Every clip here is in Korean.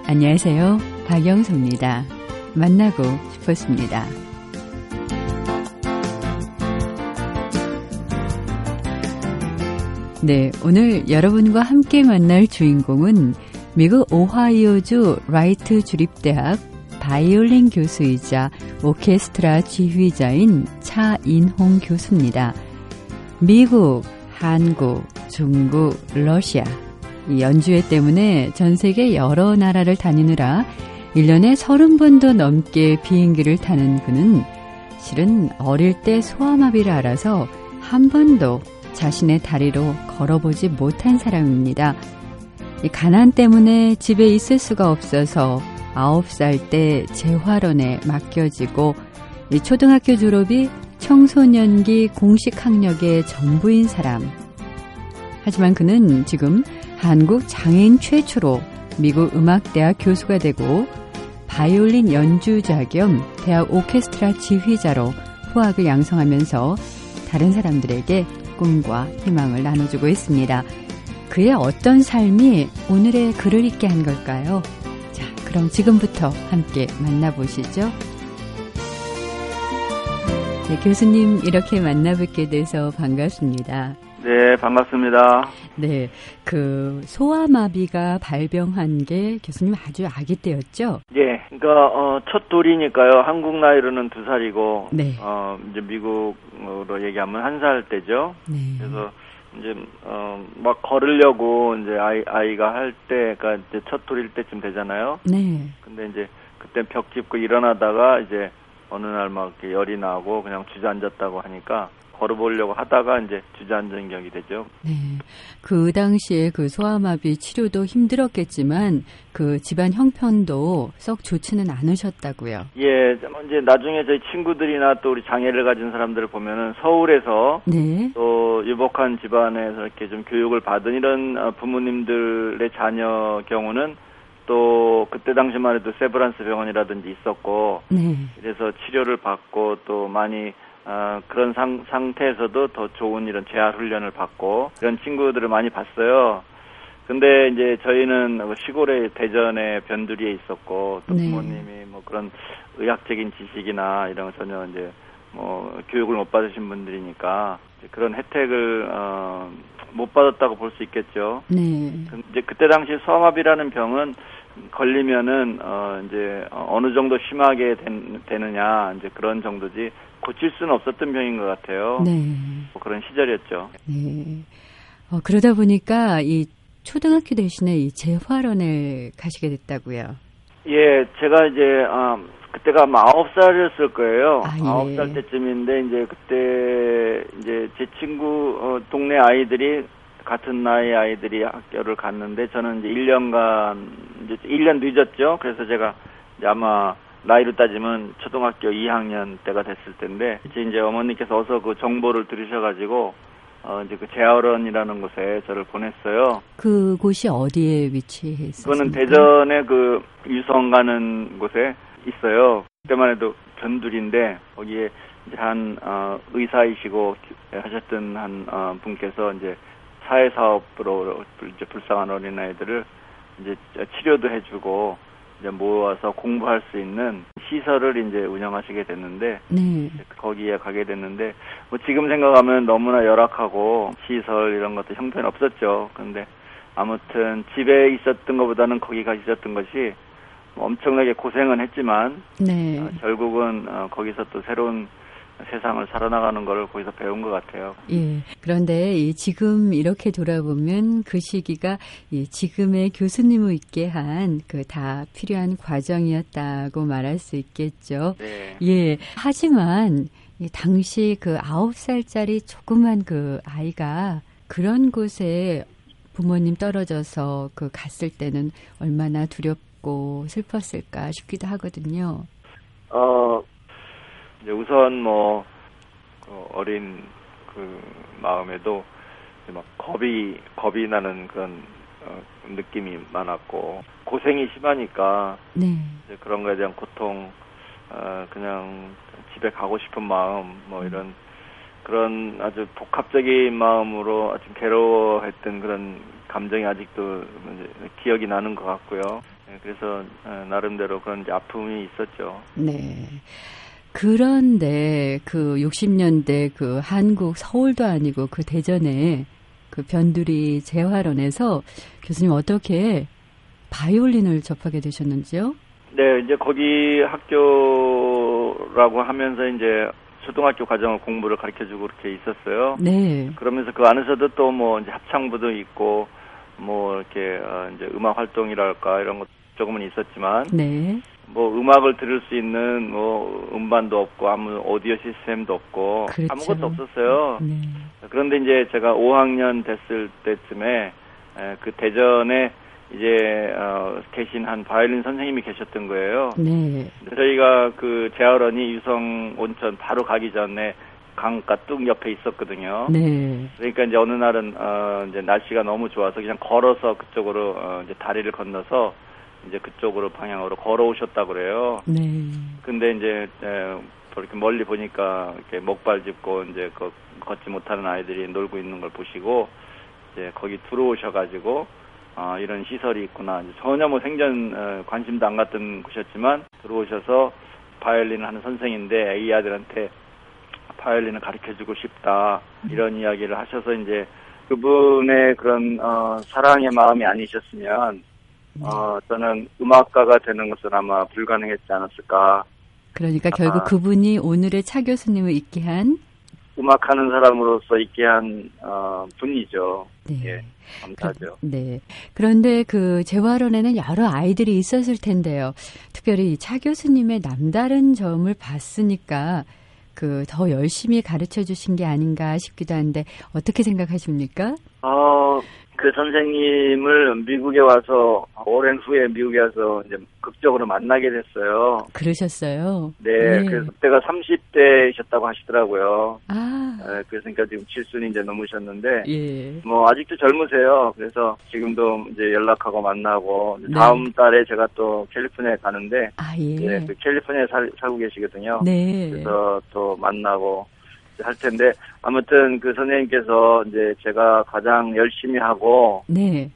안녕하세요. 박영수입니다. 만나고 싶었습니다. 네, 오늘 여러분과 함께 만날 주인공은 미국 오하이오주 라이트 주립대학 바이올린 교수이자 오케스트라 지휘자인 차인홍 교수입니다. 미국, 한국, 중국, 러시아 이 연주회 때문에 전 세계 여러 나라를 다니느라 1년에 30번도 넘게 비행기를 타는 그는 실은 어릴 때 소아마비를 앓아서 한 번도 자신의 다리로 걸어보지 못한 사람입니다. 이 가난 때문에 집에 있을 수가 없어서 9살 때 재활원에 맡겨지고 이 초등학교 졸업이 청소년기 공식 학력의 전부인 사람. 하지만 그는 지금 한국 장애인 최초로 미국 음악대학 교수가 되고 바이올린 연주자 겸 대학 오케스트라 지휘자로 후학을 양성하면서 다른 사람들에게 꿈과 희망을 나눠주고 있습니다. 그의 어떤 삶이 오늘의 글을 읽게 한 걸까요? 자, 그럼 지금부터 함께 만나보시죠. 네, 교수님 이렇게 만나뵙게 돼서 반갑습니다. 네, 반갑습니다. 네, 그 소아마비가 발병한 게 교수님 아주 아기 때였죠? 예, 그러니까 첫 돌이니까요. 한국 나이로는 2살이고, 네. 이제 미국으로 얘기하면 1살 때죠. 네. 그래서 이제 막 걸으려고 이제 아이가 할 때가 이제 첫 돌일 때쯤 되잖아요. 네. 근데 이제 그때 벽 짚고 일어나다가 이제 어느 날 막 이렇게 열이 나고 그냥 주저앉았다고 하니까. 걸어보려고 하다가 이제 주저앉은 격이 되죠. 네. 그 당시에 그 소아마비 치료도 힘들었겠지만 그 집안 형편도 썩 좋지는 않으셨다고요. 예, 이제 나중에 저희 친구들이나 또 우리 장애를 가진 사람들을 보면은 서울에서 네. 또 유복한 집안에서 이렇게 좀 교육을 받은 이런 부모님들의 자녀 경우는 또 그때 당시만 해도 세브란스 병원이라든지 있었고, 네. 그래서 치료를 받고 또 많이 그런 상태에서도 더 좋은 이런 재활 훈련을 받고 이런 친구들을 많이 봤어요. 근데 이제 저희는 시골의 대전의 변두리에 있었고 또 부모님이 뭐 그런 의학적인 지식이나 이런 거 전혀 이제 뭐 교육을 못 받으신 분들이니까 이제 그런 혜택을 못 받았다고 볼 수 있겠죠. 네. 이제 그때 당시 소아마비라는 병은 걸리면은 이제 어느 정도 심하게 되느냐 이제 그런 정도지 고칠 수는 없었던 병인 것 같아요. 네. 뭐 그런 시절이었죠. 네. 그러다 보니까 이 초등학교 대신에 이 재활원을 가시게 됐다고요. 예, 제가 이제 그때가 아마 9살이었을 거예요. 아, 예. 9살 때쯤인데 이제 그때 이제 제 친구 동네 아이들이 같은 나이 아이들이 학교를 갔는데 저는 이제 1년간 이제 1년 늦었죠. 그래서 제가 이제 아마 나이로 따지면 초등학교 2학년 때가 됐을 텐데 이제 어머니께서 어서 그 정보를 들으셔가지고 이제 그 재활원이라는 곳에 저를 보냈어요. 그 곳이 어디에 위치해 있었습니까? 그거는 대전에 그 유성 가는 곳에 있어요. 그때만 해도 변두리인데 거기에 이제 한 의사이시고 하셨던 한 분께서 이제 사회사업으로 이제 불쌍한 어린아이들을 이제 치료도 해주고 이제 모아서 공부할 수 있는 시설을 이제 운영하시게 됐는데, 네. 거기에 가게 됐는데, 뭐 지금 생각하면 너무나 열악하고 시설 이런 것도 형편이 없었죠. 근데 아무튼 집에 있었던 것보다는 거기 가 있었던 것이 엄청나게 고생은 했지만, 네. 결국은 거기서 또 새로운 세상을 살아나가는 걸 거기서 배운 것 같아요. 예. 그런데 지금 이렇게 돌아보면 그 시기가 지금의 교수님을 있게 한 그 다 필요한 과정이었다고 말할 수 있겠죠. 네. 예. 하지만 당시 그 9살짜리 조그만 그 아이가 그런 곳에 부모님 떨어져서 그 갔을 때는 얼마나 두렵고 슬펐을까 싶기도 하거든요. 우선 뭐 어린 그 마음에도 막 겁이 나는 그런 느낌이 많았고 고생이 심하니까 네. 이제 그런 거에 대한 고통, 그냥 집에 가고 싶은 마음, 뭐 이런 그런 아주 복합적인 마음으로 아주 괴로워했던 그런 감정이 아직도 기억이 나는 것 같고요. 그래서 나름대로 그런 이제 아픔이 있었죠. 네. 그런데 그 60년대 그 한국 서울도 아니고 그 대전에 그 변두리 재활원에서 교수님 어떻게 바이올린을 접하게 되셨는지요? 네, 이제 거기 학교라고 하면서 이제 초등학교 과정을 공부를 가르쳐주고 그렇게 있었어요. 네. 그러면서 그 안에서도 또 뭐 이제 합창부도 있고 뭐 이렇게 이제 음악 활동이랄까 이런 것 조금은 있었지만 네. 뭐 음악을 들을 수 있는 뭐 음반도 없고 아무 오디오 시스템도 없고 그렇죠. 아무것도 없었어요. 네. 그런데 이제 제가 5학년 됐을 때쯤에 그 대전에 이제 계신 한 바이올린 선생님이 계셨던 거예요. 네. 저희가 그 재활원이 유성 온천 바로 가기 전에 강가 뚝 옆에 있었거든요. 네. 그러니까 이제 어느 날은 이제 날씨가 너무 좋아서 그냥 걸어서 그쪽으로 이제 다리를 건너서 이제 그쪽으로 방향으로 걸어오셨다 그래요. 네. 근데 이제 이렇게 멀리 보니까 이렇게 목발 짚고 이제 걷지 못하는 아이들이 놀고 있는 걸 보시고 이제 거기 들어오셔가지고 이런 시설이 있구나. 전혀 뭐 생전 관심도 안 갔던 곳이었지만 들어오셔서 바이올린을 하는 선생인데 이 아들한테 바이올린을 가르쳐주고 싶다 이런 이야기를 하셔서 이제 그분의 그런 사랑의 마음이 아니셨으면 저는 음악가가 되는 것은 아마 불가능했지 않았을까. 그러니까 결국 그분이 오늘의 차 교수님을 있게 한 음악하는 사람으로서 있게 한 분이죠. 네. 예, 감사하죠. 네. 그런데 그 재활원에는 여러 아이들이 있었을 텐데요. 특별히 차 교수님의 남다른 점을 봤으니까 그 더 열심히 가르쳐 주신 게 아닌가 싶기도 한데 어떻게 생각하십니까? 그 선생님을 미국에 와서 오랜 후에 미국에 와서 이제 극적으로 만나게 됐어요. 그러셨어요? 네, 그래서 그때가 30대이셨다고 하시더라고요. 그러니까 지금 7순이 이제 넘으셨는데, 예. 뭐 아직도 젊으세요. 그래서 지금도 이제 연락하고 만나고 다음 달에 제가 또 캘리포니아에 가는데, 예. 그 캘리포니아에 살고 계시거든요. 네. 그래서 또 만나고 할 텐데 아무튼 그 선생님께서 이제 제가 가장 열심히 하고 네.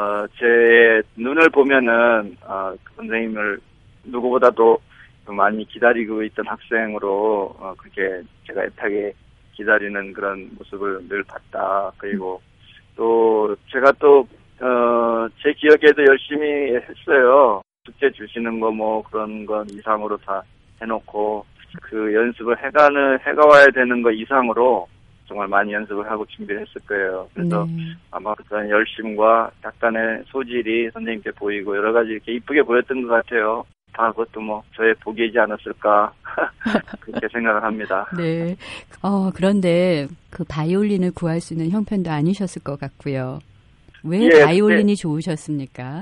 제 눈을 보면은 그 선생님을 누구보다도 많이 기다리고 있던 학생으로 그렇게 제가 애타게 기다리는 그런 모습을 늘 봤다. 그리고 또 제가 또 제 기억에도 열심히 했어요. 숙제 주시는 거 뭐 그런 건 이상으로 다 해놓고 그 연습을 해가와야 되는 거 이상으로 정말 많이 연습을 하고 준비를 했을 거예요. 그래서 아마 그런 열심과 약간의 소질이 선생님께 보이고 여러 가지 이렇게 이쁘게 보였던 것 같아요. 다 그것도 뭐 저의 복이지 않았을까 그렇게 생각을 합니다. 네. 그런데 그 바이올린을 구할 수 있는 형편도 아니셨을 것 같고요. 왜 바이올린이 좋으셨습니까?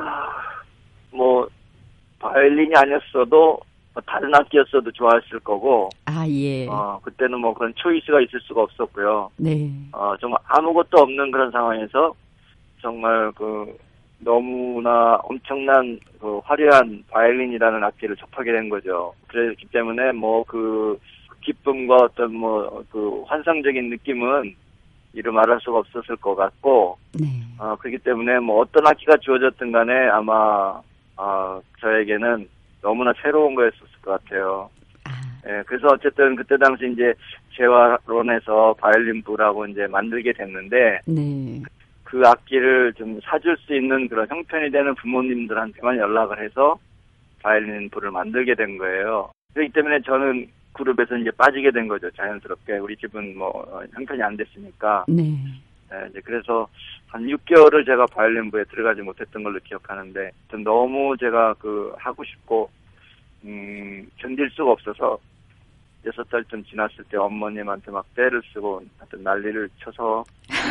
뭐 바이올린이 아니었어도 다른 악기였어도 좋아했을 거고. 예. 그때는 뭐 그런 초이스가 있을 수가 없었고요. 네. 정말 아무것도 없는 그런 상황에서 정말 너무나 엄청난 화려한 바이올린이라는 악기를 접하게 된 거죠. 그렇기 때문에 뭐 그 기쁨과 어떤 그 환상적인 느낌은 이루 말할 수가 없었을 것 같고. 네. 그렇기 때문에 뭐 어떤 악기가 주어졌든 간에 아마 저에게는 너무나 새로운 거였을 것 같아요. 예, 그래서 어쨌든 그때 당시 이제 재활원에서 바이올린부라고 이제 만들게 됐는데, 네. 그 악기를 좀 사줄 수 있는 그런 형편이 되는 부모님들한테만 연락을 해서 바이올린부를 만들게 된 거예요. 그렇기 때문에 저는 그룹에서 이제 빠지게 된 거죠, 자연스럽게. 우리 집은 형편이 안 됐으니까. 네. 예, 이제 그래서 한 6개월을 제가 바이올린부에 들어가지 못했던 걸로 기억하는데, 너무 제가 하고 싶고, 견딜 수가 없어서, 6달쯤 지났을 때 어머님한테 막 떼를 쓰고, 하여튼 난리를 쳐서,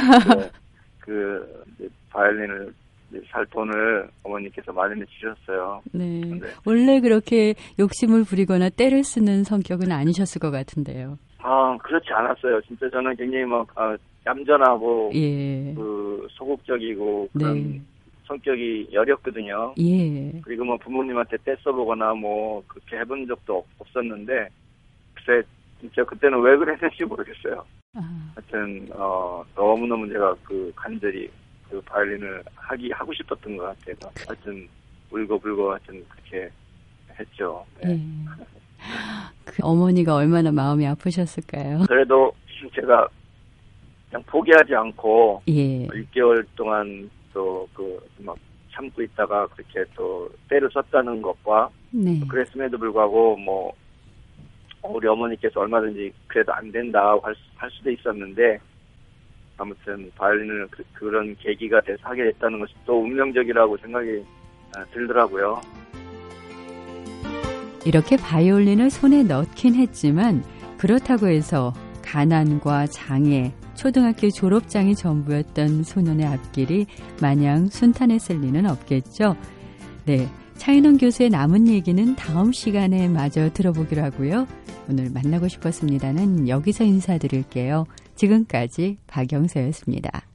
바이올린을 살 돈을 어머니께서 마련해 주셨어요. 네. 원래 그렇게 욕심을 부리거나 떼를 쓰는 성격은 아니셨을 것 같은데요. 그렇지 않았어요. 진짜 저는 굉장히 얌전하고, 예. 소극적이고, 그런 성격이 여렸거든요. 예. 그리고 부모님한테 떼써보거나 그렇게 해본 적도 없었는데, 글쎄, 진짜 그때는 왜 그랬는지 모르겠어요. 하여튼, 너무너무 제가 간절히 바이올린을 하고 싶었던 것 같아요. 하여튼, 울고불고 하여튼 그렇게 했죠. 네. 예. 그 어머니가 얼마나 마음이 아프셨을까요? 그래도 제가 그냥 포기하지 않고 예. 6개월 동안 또 막 참고 있다가 그렇게 또 때를 썼다는 것과 네. 그랬음에도 불구하고 뭐 우리 어머니께서 얼마든지 그래도 안 된다 할 수도 있었는데 아무튼 바이올린을 그런 계기가 돼서 하게 됐다는 것이 또 운명적이라고 생각이 들더라고요. 이렇게 바이올린을 손에 넣긴 했지만 그렇다고 해서 가난과 장애, 초등학교 졸업장이 전부였던 소년의 앞길이 마냥 순탄했을 리는 없겠죠. 네, 차인원 교수의 남은 얘기는 다음 시간에 마저 들어보기로 하고요. 오늘 만나고 싶었습니다는 여기서 인사드릴게요. 지금까지 박영서였습니다.